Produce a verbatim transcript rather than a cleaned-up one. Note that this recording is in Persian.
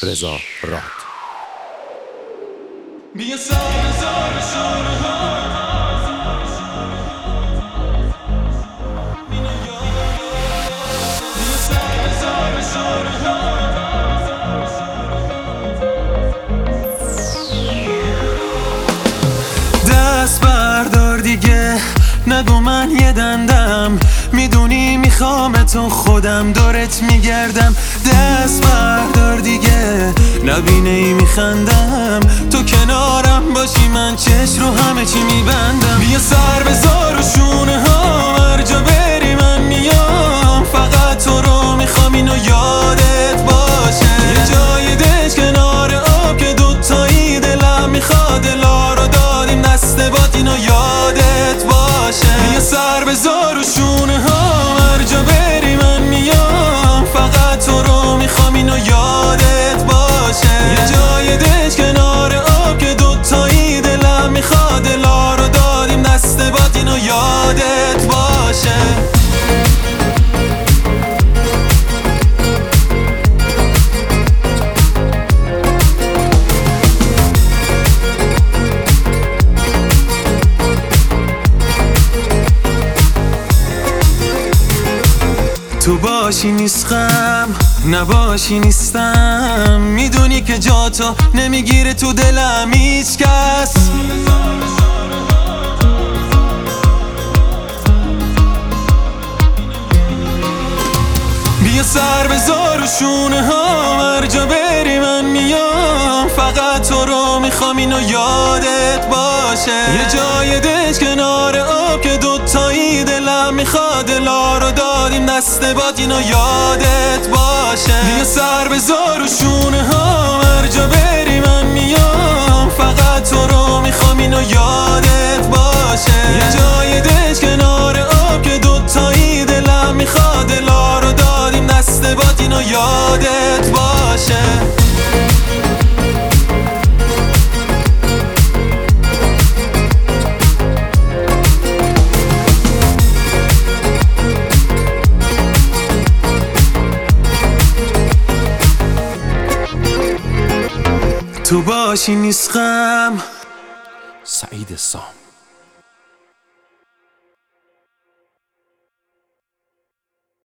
رضا راد. بیا سر زار شونه ها بیا سر زار شونه ها دست بردار دیگه، نگو من یه دندم، میدونی میخوام تو خودم دورت میگردم. دست بردار دیگه، نبینه ای میخندم، تو کنارم باشی من چش رو همه چی میبندم. بیا سر بذار و شونه ها، هر جا بری من میام، فقط تو رو میخوام اینو یادت باشه. یه جای دش کنار آب که دوتایی دلم میخواد، دلا رو دادیم دست باد اینو یادت باشه. بیا سر بذار و شونه ها، هر جا بری من میام، فقط تو رو میخوام اینو یادت باشه. یه جای دش کنار آب که دوتایی دلم میخواد، دلا رو دادیم دست باد اینو یادت باشه. تو باشی نیستم، نباشی نیستم، میدونی که جا تو نمیگیره تو دلم هیچ کس. بیا سر بذار و شونه ها، هر جا بری من میام، فقط تو رو میخوام اینو یادت باشه. یه جای دش کنار آب که دوتایی دلم میخواد، دلا رو دادیم دست باد اینو یادت باشه. بیا سر بذار و شونه ها، هر جا بری من میام، فقط تو رو میخوام اینو یادت باشه. یه جای دش کنار آب که دوتایی دلم میخواد، دلا رو دادیم دست باد اینو یادت باشه. تو باشی نیست غم. سعید سام.